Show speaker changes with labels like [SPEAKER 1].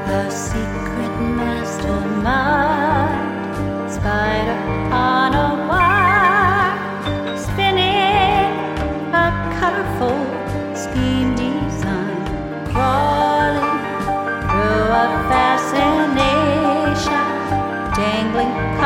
[SPEAKER 1] The secret mastermind, spider on a wire, spinning a colorful scheme design, crawling through a fascination, dangling